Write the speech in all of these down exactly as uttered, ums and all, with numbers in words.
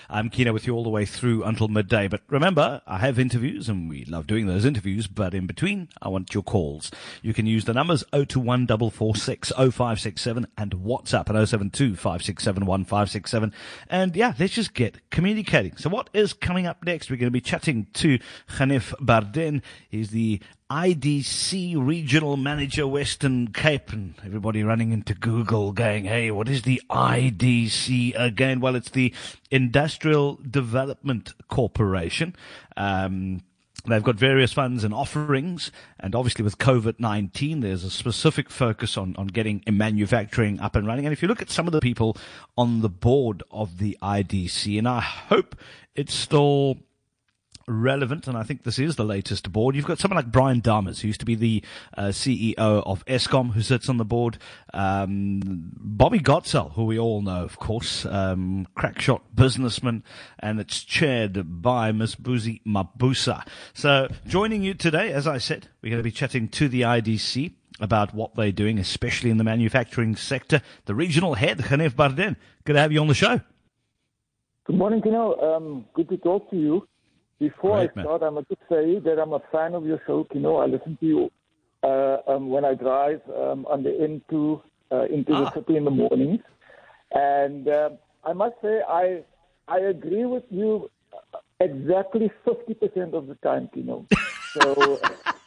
I'm Kino with you all the way through until midday. But remember, I have interviews, and we love doing those interviews. But in between, I want your calls. You can use the numbers zero two one four four six zero five six seven and WhatsApp at zero seven two five six seven one five six seven. And yeah, let's just get communicating. So what is coming up next? We're going to be chatting to Hanif Barden. He's the I D C Regional Manager, Western Cape, and everybody running into Google going, hey, what is the I D C again? Well, it's the Industrial Development Corporation. Um, they've got various funds and offerings, and obviously with COVID nineteen, there's a specific focus on, on getting manufacturing up and running. And if you look at some of the people on the board of the I D C, and I hope it's still relevant, and I think this is the latest board. You've got someone like Brian Dames, who used to be the uh, C E O of Eskom, who sits on the board. Um, Bobby Gottsell, who we all know, of course, um, crackshot businessman, and it's chaired by Miss Buzi Mabusa. So joining you today, as I said, we're going to be chatting to the I D C about what they're doing, especially in the manufacturing sector. The regional head, Hanif Barden, good to have you on the show. Good morning, Kino. Um, good to talk to you. Before Great, I start, man. I must say that I'm a fan of your show, Kino. I listen to you uh, um, when I drive um, on the N two uh, into ah. the city in the mornings. And uh, I must say I I agree with you exactly fifty percent of the time, Kino. So,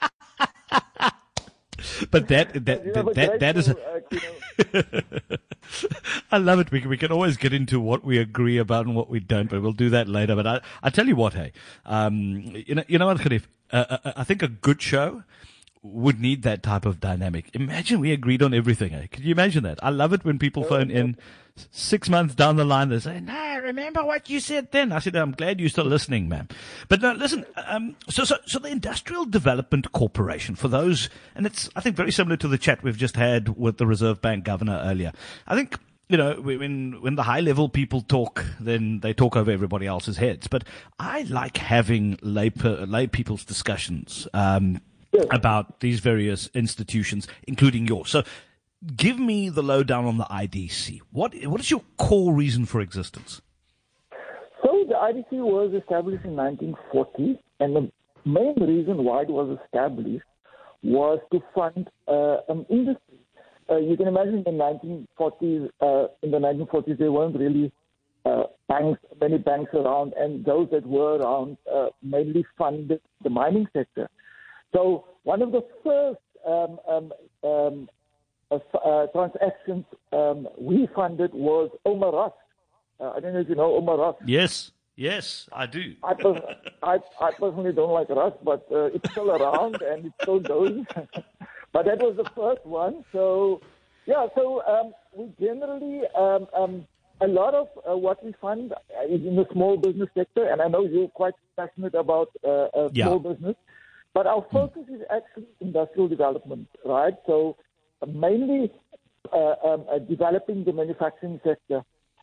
but that that that, that, that is a... uh, I love it. We can, we can always get into what we agree about and what we don't, but we'll do that later. But I, I tell you what, hey, um, you know, you know what, Hanif? Uh, I think a good show would need that type of dynamic. Imagine we agreed on everything. Hey? Could you imagine that? I love it when people phone in six months down the line. They say, "No, remember what you said then." I said, "I'm glad you're still listening, ma'am." But no, listen. Um, so, so, so the Industrial Development Corporation, for those, and it's I think very similar to the chat we've just had with the Reserve Bank governor earlier. I think. You know, when when the high-level people talk, then they talk over everybody else's heads. But I like having lay, lay people's discussions um, yes. about these various institutions, including yours. So give me the lowdown on the I D C. What What is your core reason for existence? So the I D C was established in nineteen forty, and the main reason why it was established was to fund uh, an industry. Uh, you can imagine in the nineteen forties, uh, in the nineteen forties, there weren't really uh, banks, many banks around, and those that were around uh, mainly funded the mining sector. So one of the first um, um, um, uh, uh, transactions um, we funded was Omar Rusk. Uh, I don't know if you know Omar Rusk. Yes, yes, I do. I, pers- I, I personally don't like Rusk, but uh, it's still around and it's still going. But that was the first one. So, yeah, so um, we generally, um, um, a lot of uh, what we fund is in the small business sector, and I know you're quite passionate about uh, uh, yeah. small business, but our focus mm. is actually industrial development, right? So uh, mainly uh, um, uh, developing the manufacturing sector.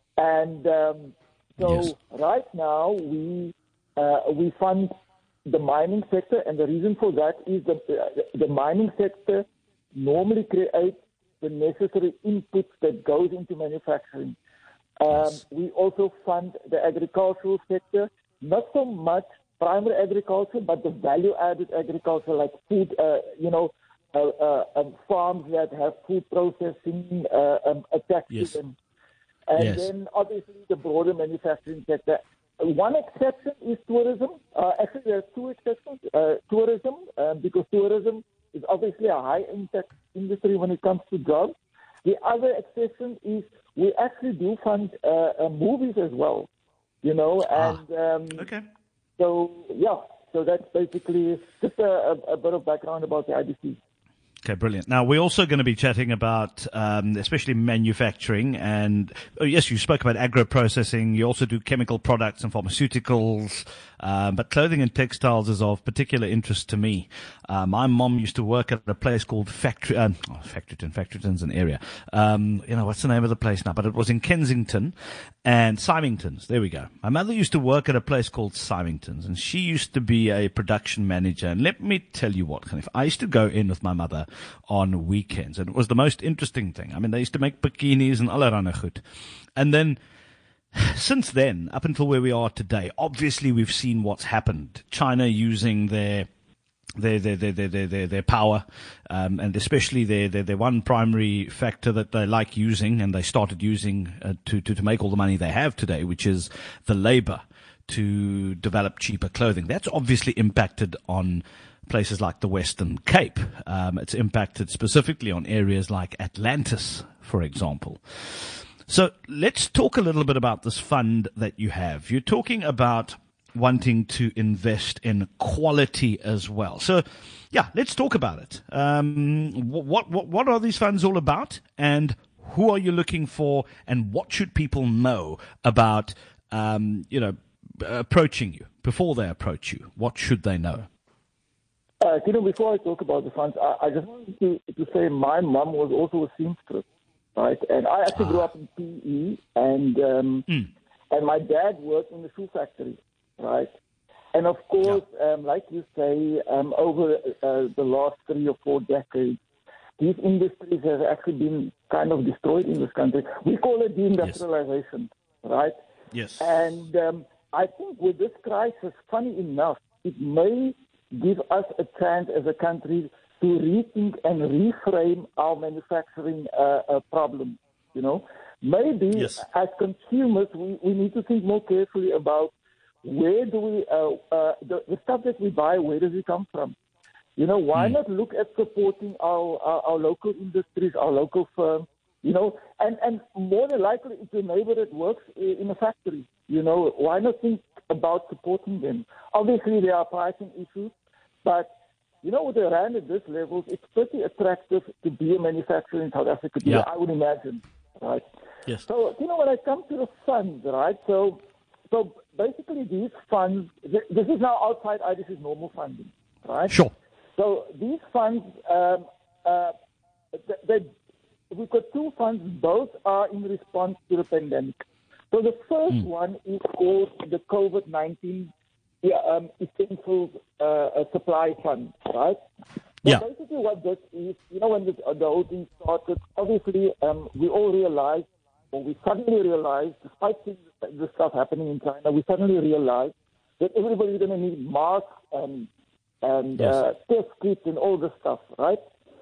And um, so yes. right now we uh, we fund the mining sector, and the reason for that is that the, the mining sector normally creates the necessary inputs that goes into manufacturing. Um, yes. We also fund the agricultural sector, not so much primary agriculture, but the value-added agriculture, like food, uh, you know, uh, uh, um, farms that have food processing uh, um, attached yes. to them. And yes. then obviously the broader manufacturing sector. One exception is tourism. Uh, actually, there are two exceptions. Uh, tourism, uh, because tourism is obviously a high-impact industry when it comes to jobs. The other exception is we actually do fund uh, uh, movies as well, you know. And ah, um, okay. So, yeah, so that's basically just a, a, a bit of background about the I D C. Okay, brilliant. Now, we're also going to be chatting about, um, especially manufacturing. And oh, yes, you spoke about agro-processing. You also do chemical products and pharmaceuticals. Um, but clothing and textiles is of particular interest to me. Uh, my mom used to work at a place called Factory, uh, oh, Factoryton. Factoryton's an area. Um, you know, what's the name of the place now? But it was in Kensington and Symington's. There we go. My mother used to work at a place called Symington's, and she used to be a production manager. And let me tell you what, Hanif, I used to go in with my mother on weekends, and it was the most interesting thing. I mean, they used to make bikinis and allerhande goed. And then since then, up until where we are today, obviously we've seen what's happened. China using their their their their their their, their power, um, and especially their, their their one primary factor that they like using, and they started using uh, to, to to make all the money they have today, which is the labor to develop cheaper clothing. That's obviously impacted on places like the Western Cape. Um, it's impacted specifically on areas like Atlantis, for example. So let's talk a little bit about this fund that you have. You're talking about wanting to invest in quality as well. So, yeah, let's talk about it. Um, what, what, what are these funds all about, and who are you looking for, and what should people know about, um, you know, approaching you before they approach you? What should they know? Uh, you know, before I talk about the funds, I, I just wanted to, to say my mom was also a seamstress. Right, and I actually grew up in P E, and um, mm. and my dad worked in the shoe factory, right? And of course, yeah. um, like you say, um, over uh, the last three or four decades, these industries have actually been kind of destroyed in this country. We call it deindustrialization, yes. right? Yes. And um, I think with this crisis, funny enough, it may give us a chance as a country to rethink and reframe our manufacturing uh, uh, problem. You know, maybe yes. as consumers, we, we need to think more carefully about where do we, uh, uh, the, the stuff that we buy, where does it come from? You know, why mm. not look at supporting our, our, our local industries, our local firms, you know, and, and more than likely it's a neighbor that works in a factory. You know, why not think about supporting them? Obviously, there are pricing issues, but you know, with the rand at this level, it's pretty attractive to be a manufacturer in South Africa, yeah. I would imagine, right? Yes. So, you know, when I come to the funds, right, so so basically these funds, this is now outside I D C's normal funding, right? Sure. So these funds, um, uh, they, we've got two funds, both are in response to the pandemic. So the first mm. one is called the COVID nineteen Yeah, um, essential uh, supply fund, right? So yeah. basically what this is, you know, when the, uh, the whole thing started, obviously um, we all realized, or we suddenly realized, despite seeing the stuff happening in China, we suddenly realized that everybody's going to need masks and, and yes. uh, test kits and all this stuff, right?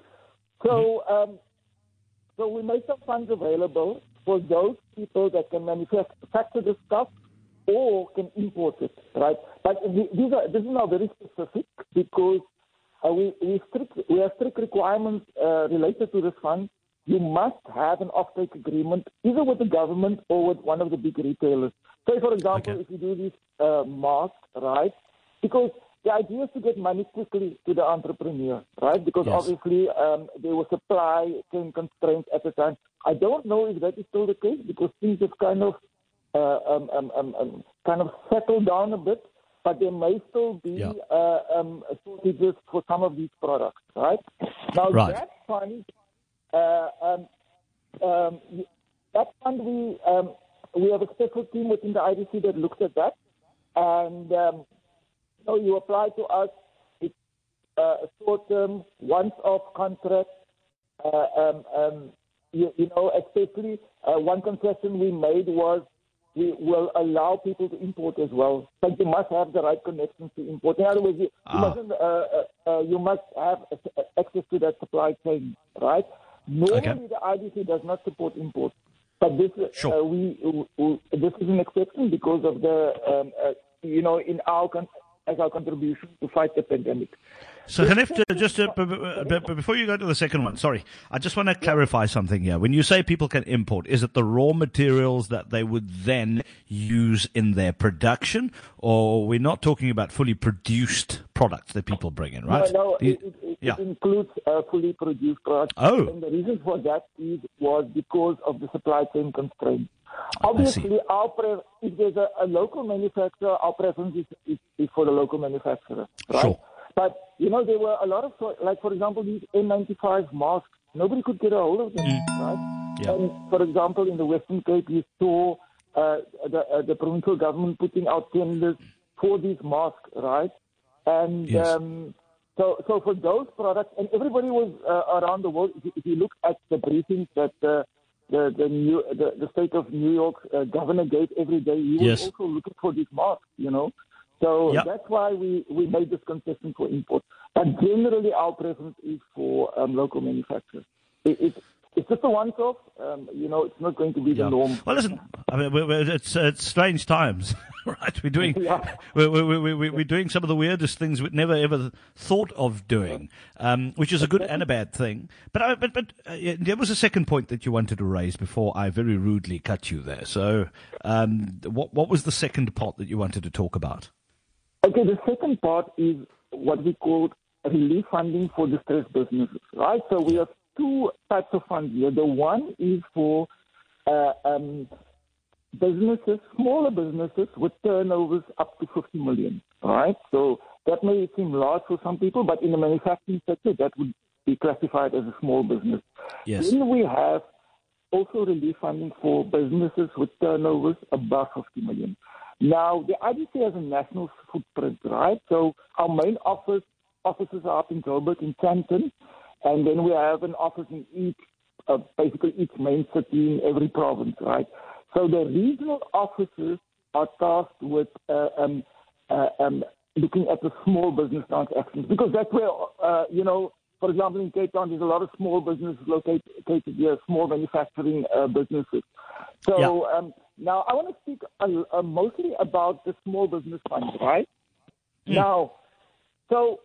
So, mm-hmm. um, so we made some funds available for those people that can manufacture the stuff or can import it, right? But these are, this is now very specific because uh, we we, strict, we have strict requirements uh, related to this fund. You must have an offtake agreement either with the government or with one of the big retailers. Say, for example, okay. if you do this uh, masks, right? Because the idea is to get money quickly to the entrepreneur, right? Because yes. obviously um, there was supply chain constraints at the time. I don't know if that is still the case because things have kind of Uh, um, um, um, um, kind of settle down a bit, but there may still be yeah. uh, um, shortages for some of these products, right? Now, right. that fund, uh, um, um, that fund, we um, we have a special team within the I D C that looks at that, and um, so you apply to us. It's uh, a short-term, once-off contract. Uh, um, um, you, you know, especially uh, one concession we made was we will allow people to import as well, but you must have the right connections to import. In other words, you, ah. you, mustn't, uh, uh, you must have access to that supply chain, right? Normally, okay. the I D C does not support import, but this sure. uh, we, we this is an exception because of the um, uh, you know in our as our contribution to fight the pandemic. So, Hanif, just uh, b- b- b- before you go to the second one, sorry, I just want to clarify something here. When you say people can import, is it the raw materials that they would then use in their production, or we're not talking about fully produced products that people bring in, right? No, no it, it, yeah. it includes uh, fully produced products. Oh. And the reason for that is was because of the supply chain constraints. Obviously, our pre- if there's a, a local manufacturer, our preference is, is, is for the local manufacturer, right? Sure. But, you know, there were a lot of, like, for example, these N ninety-five masks. Nobody could get a hold of them, mm. right? Yeah. And, for example, in the Western Cape, you saw uh, the, uh, the provincial government putting out tenders for these masks, right? And yes. um, so so for those products, and everybody was uh, around the world, if you, if you look at the briefings that uh, the the, New, the, the state of New York uh, governor gave every day, he Yes. was also looking for these masks, you know. So Yep. that's why we, we made this concession for import. But generally, our preference is for um, local manufacturers. It, it, it's just a once-off. Um, you know, it's not going to be the Yeah. norm. Well, listen, I mean, we're, we're, it's, uh, it's strange times, right? We're doing, Yeah. we're, we're, we're, we're doing some of the weirdest things we'd never ever thought of doing, um, which is a good and a bad thing. But I, but but uh, yeah, there was a second point that you wanted to raise before I very rudely cut you there. So, um, what what was the second part that you wanted to talk about? Okay, the second part is what we call relief funding for distressed businesses, right? So we have two types of funds here. The one is for uh, um, businesses, smaller businesses with turnovers up to fifty million, right? So that may seem large for some people, but in the manufacturing sector, that would be classified as a small business. Yes. Then we have also relief funding for businesses with turnovers above fifty million. Now, the I D C has a national footprint, right? So our main office offices are up in Joburg, in Canton, and then we have an office in each, uh, basically each main city in every province, right? So the regional offices are tasked with uh, um, uh, um, looking at the small business transactions, because that's where, uh, you know, for example, in Cape Town, there's a lot of small businesses located here, small manufacturing uh, businesses. So Yeah. um, now I want to speak uh, uh, mostly about the small business fund, right? Mm. Now, so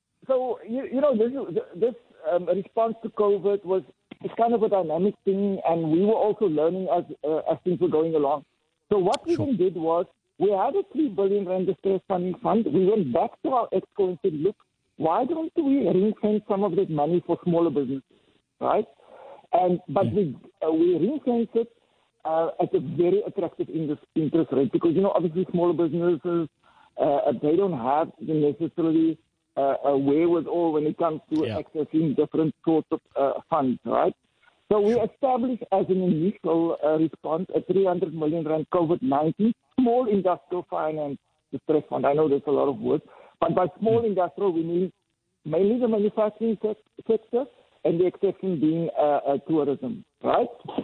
so you, you know this this um, response to COVID was it's kind of a dynamic thing, and we were also learning as uh, as things were going along. So what we Sure. then did was we had a three billion rand distress funding fund. We went back to our exco and said, look, why don't we ring-fence some of that money for smaller businesses, right? And but mm. we uh, we ring-fence it uh, at a very attractive interest, interest rate, because you know obviously smaller businesses uh, they don't have the necessarily uh, a wherewithal when it comes to Yeah. accessing different sorts of uh, funds, right? So we established as an initial uh, response a three hundred million rand COVID nineteen small industrial finance distress fund. I know there's a lot of words, but by small mm. industrial we mean mainly the manufacturing sec- sector, and the exception being uh, uh, tourism, right?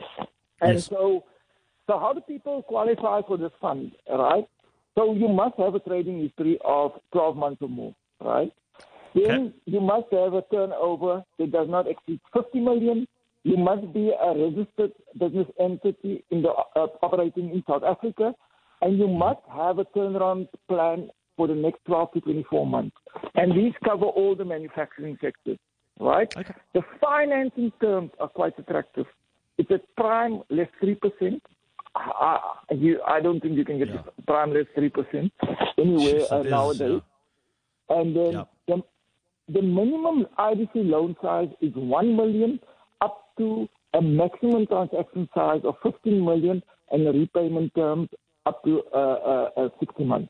And Yes. so, so how do people qualify for this fund, right? So you must have a trading history of twelve months or more, right? Then Okay. you must have a turnover that does not exceed fifty million. You must be a registered business entity in the uh, operating in South Africa, and you must have a turnaround plan for the next twelve to twenty-four months. And these cover all the manufacturing sectors, right? Okay. The financing terms are quite attractive. It's a prime less three percent. I, you, I don't think you can get Yeah. prime less three percent anywhere Jeez, uh, it is, nowadays. yeah. And then Yeah. the, the minimum I D C loan size is one million up to a maximum transaction size of fifteen million and the repayment terms up to uh, uh, uh, sixty months.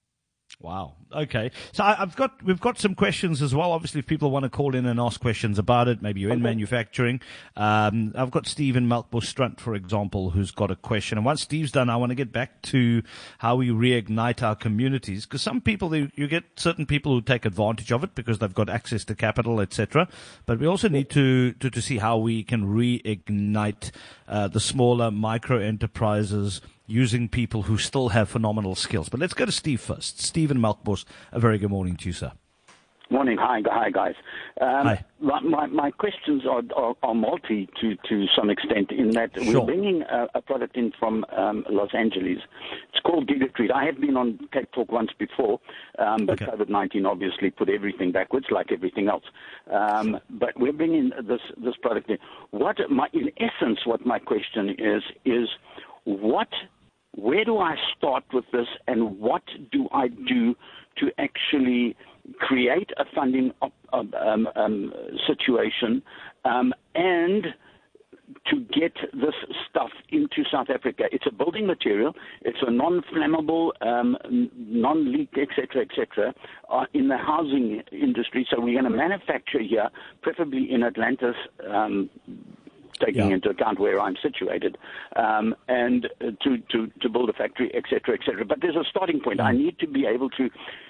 Wow. Okay. So I, I've got we've got some questions as well. Obviously, if people want to call in and ask questions about it, maybe you're in Okay. manufacturing. Um, I've got Stephen Melkbos-Strunt, for example, who's got a question. And once Steve's done, I want to get back to how we reignite our communities, because some people, they, you get certain people who take advantage of it because they've got access to capital, et cetera. But we also need to, to, to see how we can reignite uh, the smaller micro enterprises using people who still have phenomenal skills. But let's go to Steve first. Stephen Melkbos, a very good morning to you, sir. Morning. Hi, hi guys. Um, Hi. My, my, my questions are, are, are multi to, to some extent in that Sure. we're bringing a, a product in from um, Los Angeles. It's called Gigacrete. I have been on Cape Talk once before, um, but Okay. COVID nineteen obviously put everything backwards like everything else. Um, but we're bringing this, this product in. What my, in essence, what my question is, is what... Where do I start with this, and what do I do to actually create a funding op, um, um, situation um, and to get this stuff into South Africa? It's a building material. It's a non-flammable, um, non-leak, et cetera, et cetera, uh, in the housing industry. So we're going to manufacture here, preferably in Atlantis, um, taking Yeah. into account where I'm situated, um, and uh, to, to, to build a factory, et cetera, et cetera. But there's a starting point. Mm. I need to be able to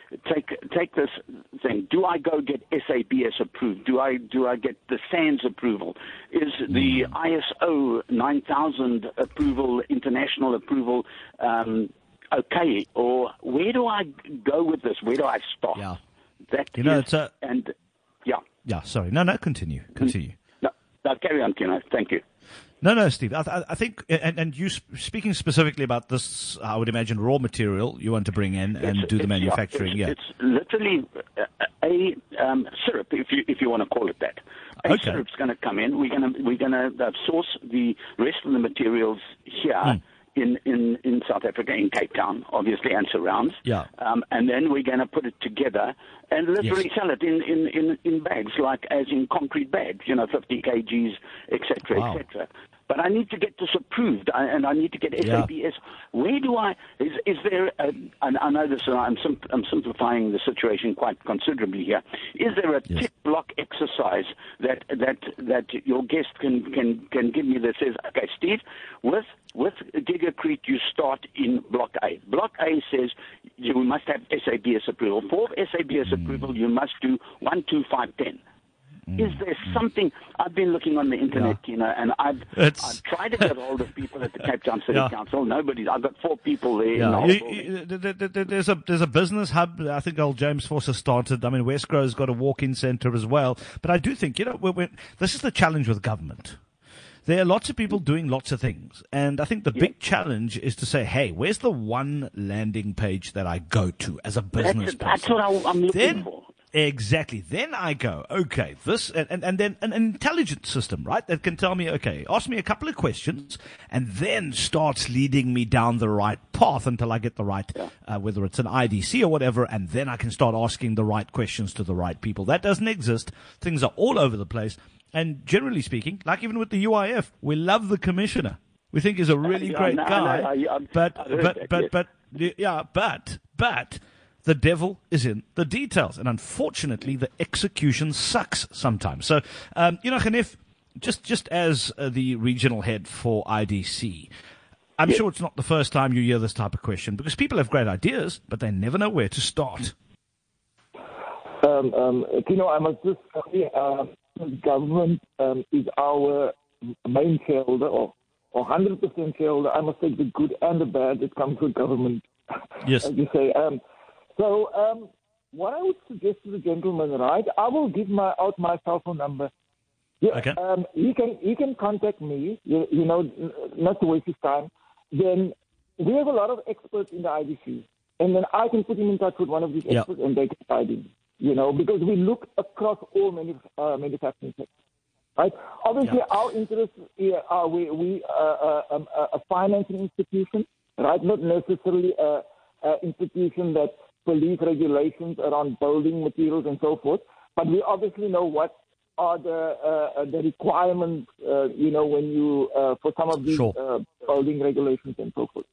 take take this thing. Do I go get S A B S approved? Do I do I get the SANS approval? Is the mm. I S O nine thousand approval, international approval, um, okay? Or where do I go with this? Where do I stop? Yeah. That you know, is, it's a, and yeah. Yeah, sorry. No, no, continue. Continue. No, no carry on, Keno. Thank you. No, no, Steve. I, th- I think, and, and you sp- speaking specifically about this, I would imagine raw material you want to bring in and it's, do the it's, manufacturing. Yeah, yeah, it's, it's literally a, a um, syrup, if you if you want to call it that. A okay. syrup's going to come in. We're going to we're going to uh, source the rest of the materials here. Mm. In, in, in South Africa, in Cape Town, obviously, and surrounds. Yeah. Um, and then we're going to put it together and literally yes. sell it in, in, in, in bags, like as in concrete bags, you know, fifty kilograms, et cetera, wow. et cetera. But I need to get this approved, and I need to get S A B S. Yeah. Where do I? Is, is there? A, and I know this. I'm, sim, I'm simplifying the situation quite considerably here. Is there a yes. tick block exercise that that that your guest can can can give me that says, okay, Steve, with with Gigacrete, you start in Block A. Block A says you must have S A B S approval. For S A B S mm. approval, you must do one, two, five, ten. Is there something? I've been looking on the internet, yeah. you know, and I've, I've tried to get hold of people at the Cape Town City yeah. Council. Nobody's. I've got four people there. Yeah. In the you, you, there's a there's a business hub. I think old James Forster started. I mean, Westgrove's got a walk-in centre as well. But I do think, you know, we're, we're, this is the challenge with government. There are lots of people doing lots of things. And I think the yeah. big challenge is to say, hey, where's the one landing page that I go to as a business that's, person? That's what I, I'm looking then, for. Exactly. Then I go, okay, this, and, and, and then an intelligent system, right, that can tell me, okay, ask me a couple of questions, and then starts leading me down the right path until I get the right, yeah. uh, whether it's an I D C or whatever, and then I can start asking the right questions to the right people. That doesn't exist. Things are all over the place. And generally speaking, like even with the U I F, we love the commissioner. We think he's a really uh, great no, guy. no, no, I, but, but, but, but, but, yeah, but, but, the devil is in the details, and unfortunately, the execution sucks sometimes. So, um, you know, Hanif, just just as uh, the regional head for I D C, I'm yes. sure it's not the first time you hear this type of question, because people have great ideas, but they never know where to start. Um, um, you know, I must just say, uh, the government um, is our main shareholder, or, or one hundred percent shareholder. I must take the good and the bad that comes with government. Yes. As you say. Um, So, um, what I would suggest to the gentleman, right? I will give my out my cell phone number. Yeah, okay. Um, he can he can contact me. You, you know, not to waste his time. Then we have a lot of experts in the I D C, and then I can put him in touch with one of these experts, yep. and they can guide him. You know, because we look across all manu- uh, manufacturing sectors. Right. Obviously, yep. our interests here are we we uh, uh, um, uh, a financing institution, right? Not necessarily a, a institution that police regulations around building materials and so forth, but we obviously know what are the uh, the requirements, uh, you know, when you uh, for some of these sure. uh, building regulations and so forth.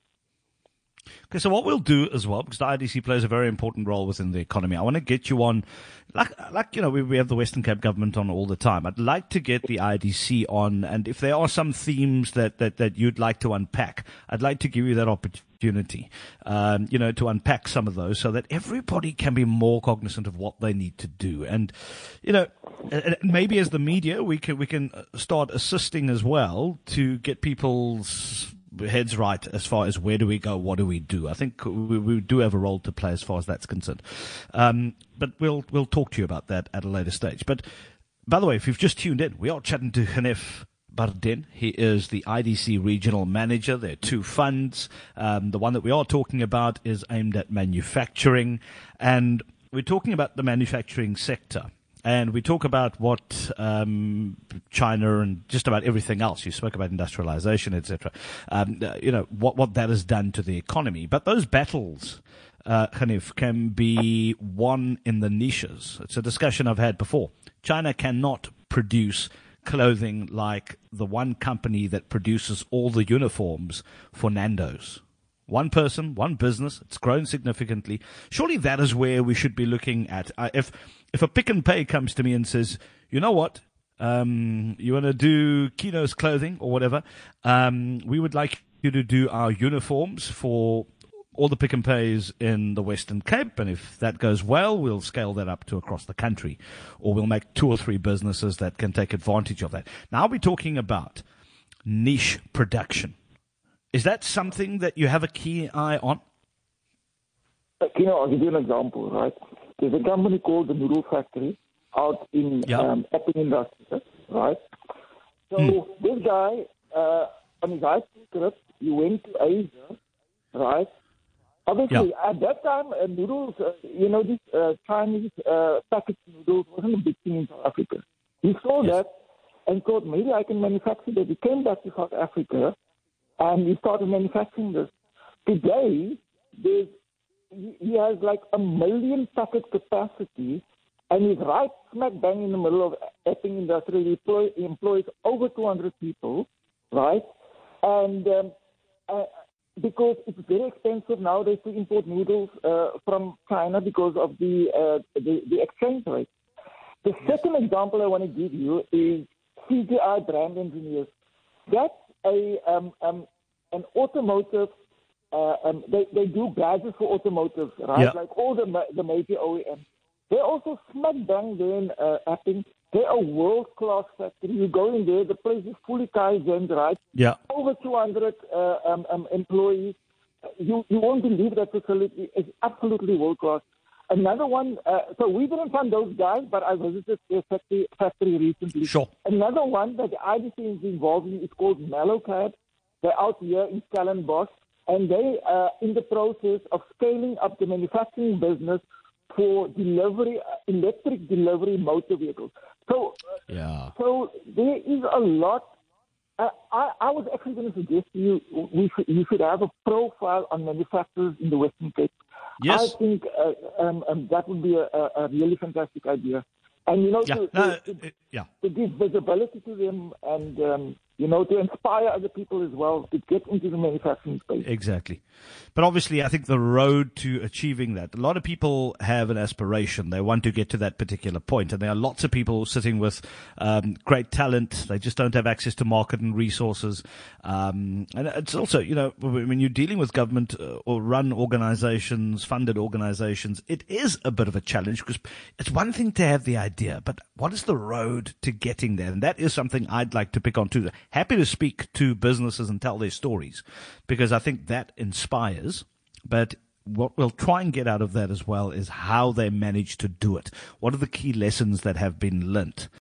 Okay, so what we'll do as well, because the I D C plays a very important role within the economy, I want to get you on, like, like you know, we, we have the Western Cape government on all the time. I'd like to get the I D C on, and if there are some themes that, that, that you'd like to unpack, I'd like to give you that opportunity, um, you know, to unpack some of those so that everybody can be more cognizant of what they need to do. And, you know, maybe as the media, we can, we can start assisting as well to get people's heads right as far as where do we go, what do we do. I think we, we do have a role to play as far as that's concerned. Um, but we'll we'll talk to you about that at a later stage. But by the way, if you've just tuned in, we are chatting to Hanif Bardin. He is the I D C regional manager. There are two funds. Um, the one that we are talking about is aimed at manufacturing, and we're talking about the manufacturing sector. And we talk about what um, China and just about everything else. You spoke about industrialization, et cetera. Um, you know, what, what that has done to the economy. But those battles, uh, Hanif, can be won in the niches. It's a discussion I've had before. China cannot produce clothing like the one company that produces all the uniforms for Nando's. One person, one business, it's grown significantly. Surely that is where we should be looking at. Uh, if if a Pick n Pay comes to me and says, you know what, um, you want to do Keno's clothing or whatever, um, we would like you to do our uniforms for all the Pick and Pays in the Western Cape, and if that goes well, we'll scale that up to across the country, or we'll make two or three businesses that can take advantage of that. Now we're talking about niche production. Is that something that you have a key eye on? You know, I'll give you an example, right? There's a company called the Noodle Factory out in Yeah. um, Epping Industries, right? So Hmm. this guy, uh, on his high school trip, he went to Asia, right? Obviously, Yeah. at that time, uh, noodles, uh, you know, this uh, Chinese uh, packaged noodles wasn't a big thing in South Africa. He saw Yes. that and thought, maybe I can manufacture that. He came back to South Africa and he started manufacturing this. Today, there's, he he has like a million packet capacity, and he's right smack bang in the middle of Epping Industrial. He, employ, he employs over two hundred people, right? And um, uh, because it's very expensive nowadays to import noodles uh, from China because of the, uh, the the exchange rate. The second example I want to give you is C G I Brand Engineers. That's a um, um, an automotive. Uh, um, they they do badges for automotive, right? Yeah. Like all the ma- the major O E Ms. They're also smack bang there in uh, Epping. They're a world class factory. You go in there, the place is fully Kaizen, right? Yeah. Over two hundred uh, um, um, employees. You you won't believe that facility is absolutely world class. Another one, uh, so we didn't find those guys, but I visited their factory, factory recently. Sure. Another one that the I D C is involved in is called Mellowcad. They're out here in Stellenbosch, and they are in the process of scaling up the manufacturing business for delivery, uh, electric delivery motor vehicles. So, uh, Yeah. so there is a lot. Uh, I, I was actually going to suggest to you we should, you should have a profile on manufacturers in the Western Cape. Yes. I think uh, um, um, that would be a, a, a really fantastic idea. And, you know, Yeah. to, No, to, to, uh, yeah. to give visibility to them and, um, you know, to inspire other people as well to get into the manufacturing space. Exactly. But obviously, I think the road to achieving that, a lot of people have an aspiration. They want to get to that particular point. And there are lots of people sitting with um, great talent. They just don't have access to market and resources. Um, and it's also, you know, when you're dealing with government uh, or run organizations, funded organizations, it is a bit of a challenge because it's one thing to have the idea, but what is the road to getting there? And that is something I'd like to pick on too. Happy to speak to businesses and tell their stories because I think that inspires. But what we'll try and get out of that as well is how they manage to do it. What are the key lessons that have been learnt?